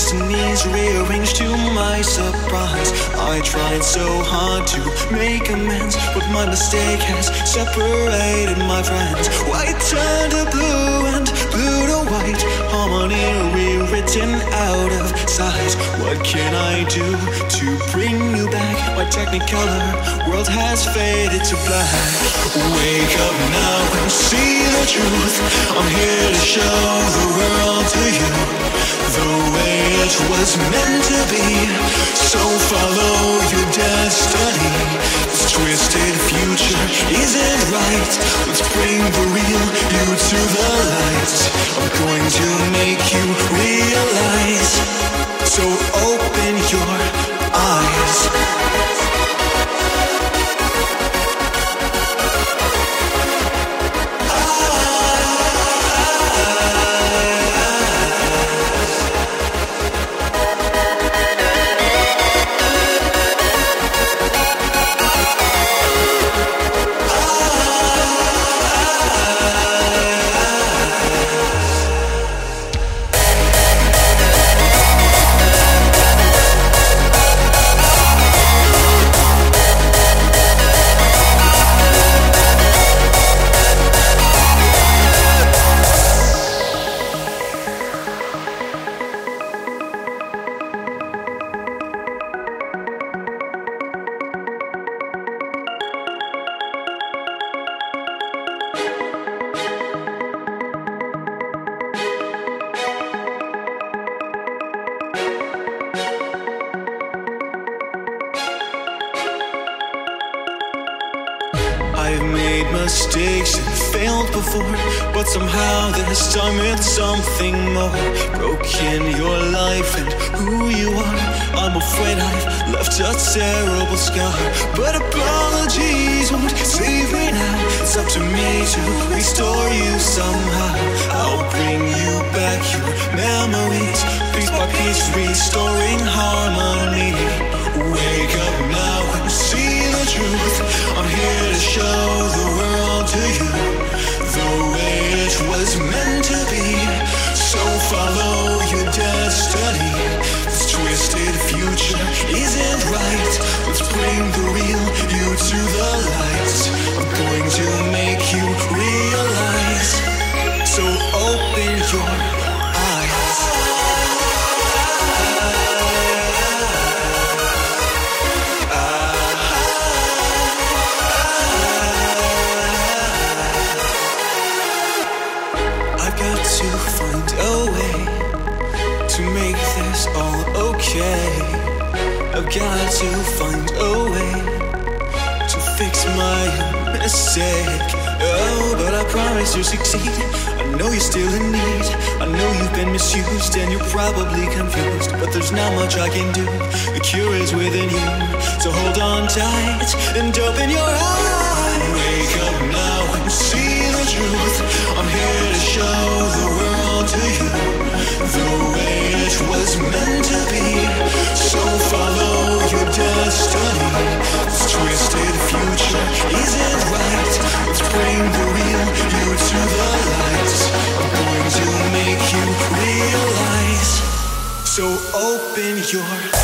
destinies rearranged to my surprise. I tried so hard to make amends, but my mistake has separated my friends. White turned to blue and blue to white, harmony rewritten out of sight. What can I do to bring you back? My technicolor world has faded to black. Wake up now and see the truth. I'm here to show the world to you the way it was meant to be. So follow your destiny. This twisted future isn't right. Let's bring the real you to the light. I'm going to make you realize. So open your eyes. I've made mistakes and failed before, but somehow this time it's something more. Broken your life and who you are. I'm afraid I've left a terrible scar, but apologies won't save me now. It's up to me to restore you somehow. I'll bring you back your memories, piece by piece, restoring harmony. Wake up now and see the truth. I'm here to show the world to you the way it was meant to be. So follow your destiny. This twisted future isn't right. Let's bring the real you to the light. I'm going to make you realize. So open your eyes. To find a way to make this all okay. I've got to find a way to fix my mistake. Oh, but I promise to succeed. I know you're still in need. I know you've been misused and you're probably confused, but there's not much I can do. The cure is within you, so hold on tight and open your eyes. Wake up now and see the truth. I'm here to show the world to you the way it was meant to be. So follow your destiny. This twisted future isn't right. Let's bring the real you to the light. I'm going to make you realize. So open your